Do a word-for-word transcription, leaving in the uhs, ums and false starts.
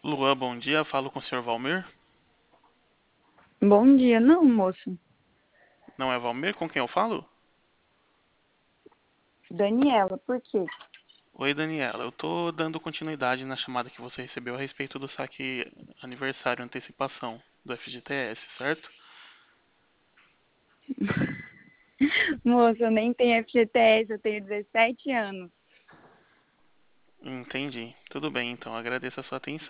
Luan, bom dia. Falo com o senhor Valmir. Bom dia, não, moço. Não é Valmir com quem eu falo? Daniela, por quê? Oi, Daniela. Eu tô dando continuidade na chamada que você recebeu a respeito do saque aniversário antecipação do F G T S, certo? Moço, eu nem tenho F G T S, eu tenho dezessete anos. Entendi. Tudo bem, então. Agradeço a sua atenção.